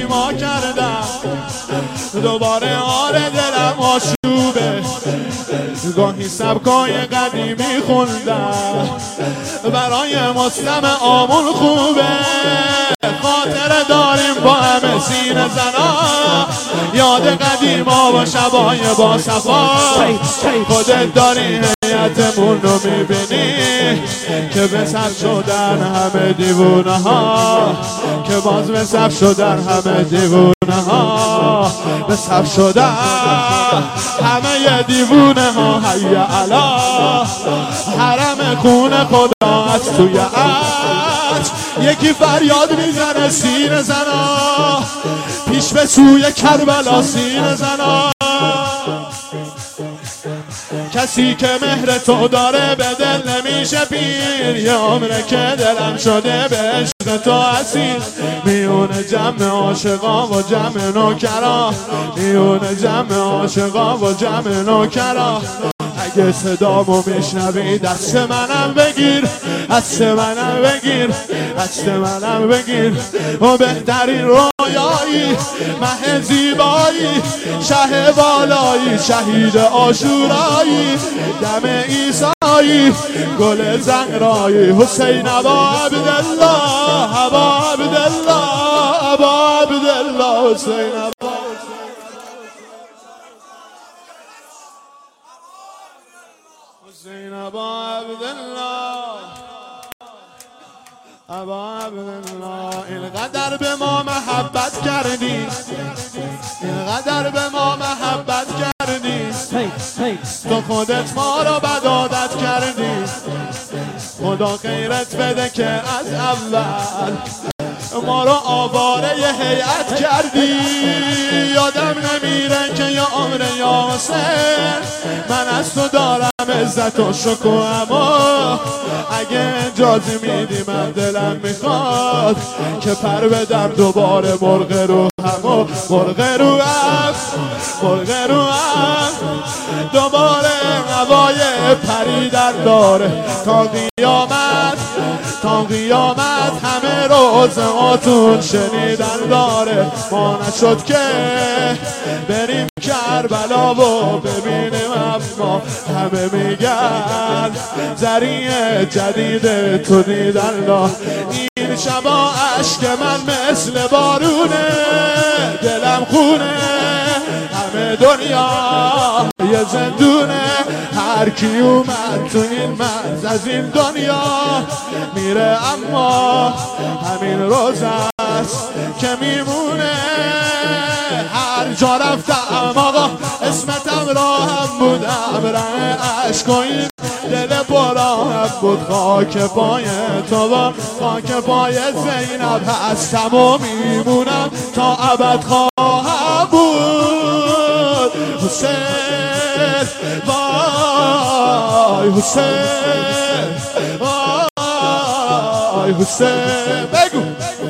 سیما کردم دوباره آره دلم آشوبه گاهی سبکای قدیمی خوندم برای مسلم آمون خوبه خاطره داریم با همه سینه زنا یاد قدیما و شبای با صفا خودت داری هیئتمون رو میبینی که به صف شدن همه دیوونه ها که باز به صف شدن همه دیوونه ها به صف شدن همه دیوونه ها حیا علا حرم خون خدا از توی عج یکی فریاد میزنه سینه زنا پیش به سوی کربلا سینه زنا کسی که مهر تو داره به دل نمیشه پیر یه عمره که دلم شده به عشق تو اسیر میونه جمع عاشقا و جمع نوکرا میونه جمع عاشقا و جمع نوکرا اگه صدامو میشنوی دست منم بگیر دست منم بگیر دست منم بگیر و بهترین رویایی مه زیبایی شه بالایی شهید عاشورایی دم عیسایی گل زهرایی حسین ابا عبدالله ابا عبدالله ابا عبدالله حسین ابا حسین ابا عبدالله ابا عبدالله اینقدر به ما محبت کردی اینقدر به ما محبت کردی تو خودت ما رو بدادت کردی خدا خیرت بده که از اول ما رو آواره ی هیئت کردی یادم نمیره که یا عمر یا حسین من از تو دارم عزت و شکر اما اگه اجازه میدی من دلم میخواد که پر بدم دوباره مرغ رو همو مرغ رو دوباره هوای پری در داره تا قیامت همه روز آتون شنیدن داره ما نشد که بریم کربلا و ببینیم اما همه میگن ذریعه جدید تو دیدن لا این شبا عشق من مثل بارونه دلم خونه همه دنیا یه زندونه هر کی اومد تو این مرز از این دنیا میره اما همین روز است که میمونه هر جا رفتم آقا اسمتم راهم بودم ره عشق و این دل براهم بود خاک پای تو با خاک پای زینب هستم و میمونم تا ابد خواهم بود حسین وای حسین وای حسین بگو